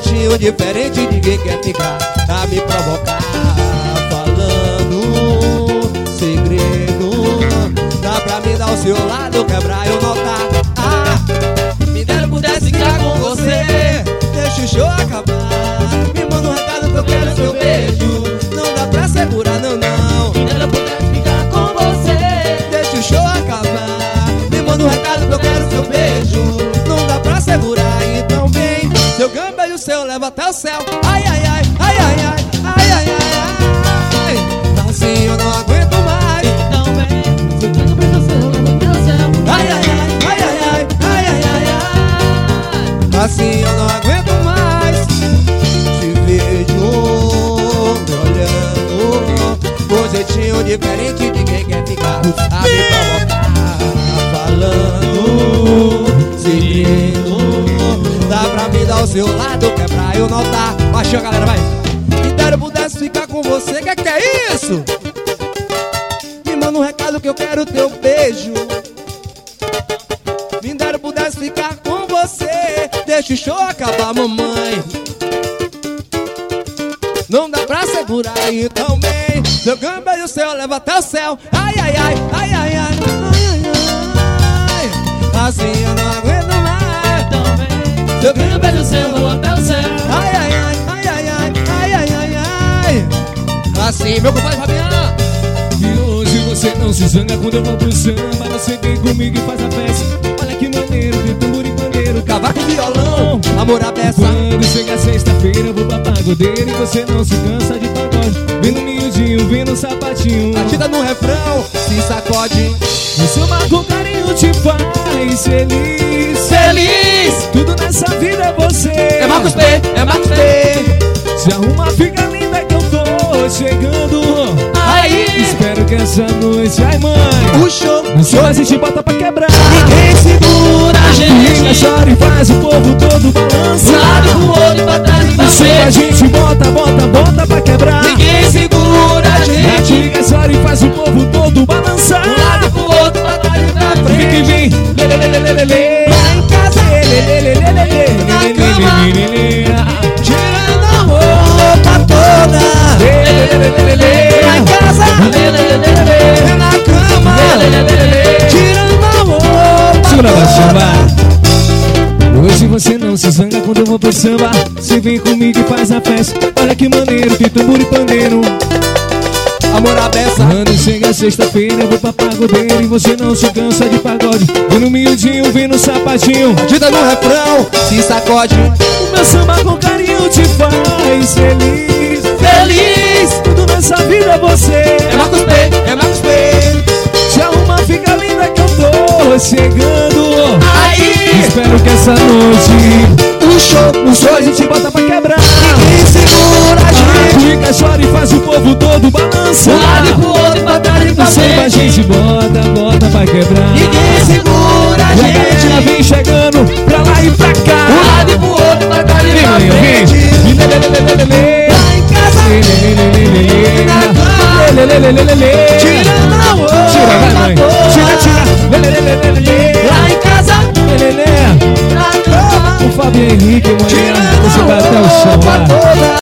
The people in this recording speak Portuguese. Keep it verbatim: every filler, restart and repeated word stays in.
jeitinho diferente de quem quer ficar, a me provocar, falando segredo. Dá pra me dar o seu lado, quebrar eu notar. Ah, me dera pudesse ficar com você, deixa o show acabar. Me manda um recado que eu quero seu beijo, não dá pra segurar, não, não. Me dera pudesse ficar com você, deixa o show acabar. Me manda um recado que eu quero seu beijo, não dá pra segurar, então vem. Seu ganho, beijo seu, leva até o céu. Ai, ai, ai, ai, ai, ai, ai, ai, ai, ai. Assim eu não aguento mais. então vem. Seu ganho, beijo seu, leva até o céu. Ai, ai, ai, ai, ai, ai, ai, ai, ai, ai. Assim eu não aguento mais. Te vejo me olhando com jeitinho diferente de quem quer ficar, a me provocar, falando segredo. Dá pra me dar o seu lado, que é pra eu notar. Baixou, galera, vai. Me dera eu pudesse ficar com você, que que é isso? Me manda um recado que eu quero teu beijo. Me dera eu pudesse ficar com você, deixa o show acabar, mamãe. Não dá pra segurar, então vem. Seu ganho, beijo seu, leva até o céu. Ai, ai, ai, ai, ai, ai, ai, ai, ai. Assim eu não aguento mais. Então vem. Seu Ganho, beijo seu, leva até o céu. ai, ai, ai, ai, ai, ai, ai, ai, ai, ai. Assim, meu compadre Fabiano. E hoje você não se zanga quando eu vou pro samba. Você vem comigo e faz a festa. Olha que maneiro, de tambor e pandeiro, Cavaco e violão, amor à beça. Quando chega sexta-feira eu vou pra pagodeira e você não se cansa de pagode. Vem no miudinho, vem no sapatinho. Batida no refrão, se sacode. O samba com carinho te faz feliz. Feliz! Tudo nessa vida é você. É Marcos P, é Marcos P. Se arruma, fica linda que eu tô chegando. Aí, Espero que essa noite, ai mãe, o show, no show a gente bota pra quebrar. ninguém segura a Liga, gente. chora e faz o povo todo balançar. Um lado pro outro, pra trás e pra No show a frente. gente bota, bota, bota pra quebrar. Ninguém segura a gente. Liga, chora e faz o povo todo balançar. Um lado pro outro, pra trás e pra Vem que frente. vem, lê, lê, lê, lê, lê, lê. Lá em casa, Lê, lê, lê, lê, lê, lê, lê, Na lê, cama. lê, lê, lê, lê. tirando a roupa toda. Lê, lê, lê, lê, lê, lê. Lá em casa, Lê, lê, lê, lê, lê. na cama, Lê, lê, lê, lê, lê. tirando a roupa Segura a samba. toda. Hoje você não se zanga quando eu vou pro samba. Você vem comigo e faz a festa. Olha que maneiro, tem tambor e pandeiro. Amor à beça, Quando chega sexta-feira eu vou pra pagodeira e você não se cansa de pagode. Vem no miudinho, vem no sapatinho. batida no refrão, se sacode. O meu samba com carinho te faz feliz. Feliz! Tudo nessa vida é você. É Marcos P, é Marcos P. Se arruma, fica linda que eu tô chegando. Aí, Espero que essa noite o show, no show a gente bota pra quebrar. ninguém segura a gente. Fica, chora e faz o povo todo balançar. Um lado pro outro, pra trás e pra No samba a frente. gente bota, bota pra quebrar. Ninguém segura a E a galera gente. vem chegando pra lá e pra Um cá. lado pro outro, pra trás e Vem, pra mãe, vem. frente. E lê, lê, lê, lê, lê, lê. Lá em casa, Lê, lê, lê, lê, lê, lê. na cama, Lê, lê, lê, lê, lê, lê. tirando a roupa Tira, vai, mãe. Tira, tira. Lê, lê, lê, lê, lê, lê. Lá em casa, Lê, lê, lê. na cama, O Fábio Henrique, mãe. tirando Você vai até o a chão roupa lá. toda.